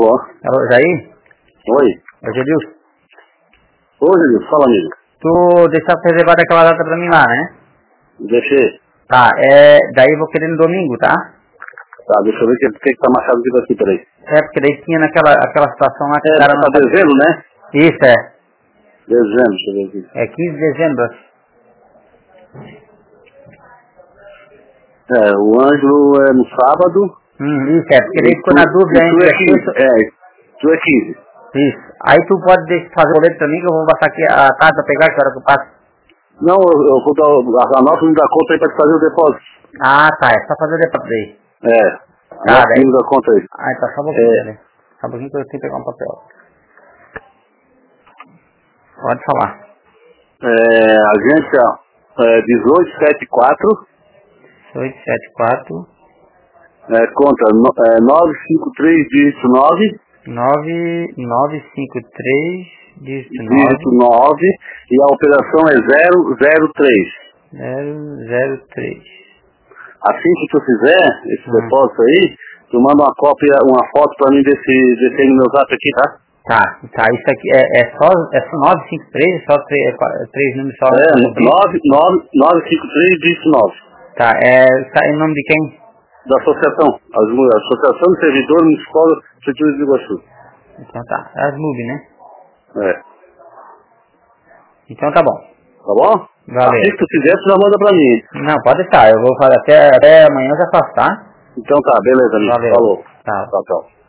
Alô? Alô, Jair? Oi. É o Gedilson? Oi, Gedilson. Fala, amigo. Tu deixaste reservada aquela data pra mim lá, né? Deixei. Tá, daí eu vou querer no domingo, tá? Tá, deixa eu ver o que tá marcado aqui daqui, peraí. Porque daí tinha aquela situação lá que o cara Tá não... dezembro, né? Isso, é. Dezembro, deixa eu ver aqui. É 15 de dezembro. O Ângelo é no sábado. Isso, porque daí ficou na dúvida tu entre é 15. Tu é 15. Isso. Aí tu pode fazer o boleto pra mim que eu vou passar aqui a tarde pra pegar, que hora que eu passo. Não, eu vou dar a nota da conta aí pra te fazer o depósito. Ah, tá, é só fazer o depósito aí. A Tá, nota da conta aí. Ah, então só um pouquinho, né? Só um pouquinho que eu tenho que pegar um papel. Pode falar. Agência 1874. 874 Conta 953 dígito 9. 9953 dígito Dígito 9 e a operação é 003. 003. Assim que tu fizer esse depósito aí, tu manda uma cópia, uma foto pra mim desse aí no meu zap aqui, tá? Tá, isso aqui é só 953, só três números só. 953 dígito 9. Tá, tá em nome de quem? Da associação, Associação de Servidores Municipal da Prefeitura de Iguaçu. Então tá, é as MUB, né? Então tá bom. Tá bom? Valeu. Assim que tu fizer, tu já manda pra mim. Não, pode deixar, eu vou fazer até amanhã eu já faço, tá? Então tá, beleza, amigo. Valeu. Falou. Tá. Tchau.